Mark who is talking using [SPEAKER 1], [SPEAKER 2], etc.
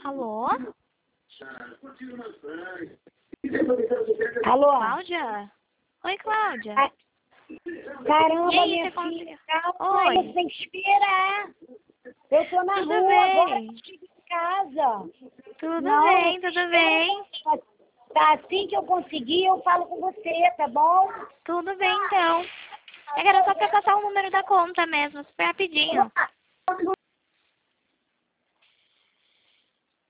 [SPEAKER 1] Alô?
[SPEAKER 2] Alô?
[SPEAKER 1] Cláudia? Oi, Cláudia.
[SPEAKER 2] Caramba,
[SPEAKER 1] E aí,
[SPEAKER 2] minha
[SPEAKER 1] você
[SPEAKER 2] filha.
[SPEAKER 1] conseguiu?
[SPEAKER 2] Calma,
[SPEAKER 1] Oi.
[SPEAKER 2] você tem que esperar. Eu tô na
[SPEAKER 1] Tudo
[SPEAKER 2] rua
[SPEAKER 1] bem.
[SPEAKER 2] agora, cheguei em casa.
[SPEAKER 1] Tudo
[SPEAKER 2] Não,
[SPEAKER 1] bem, tudo bem.
[SPEAKER 2] Tá, assim que eu conseguir, eu falo com você, tá bom?
[SPEAKER 1] Tudo bem, então. É que era só pra passar o número da conta mesmo, super rapidinho.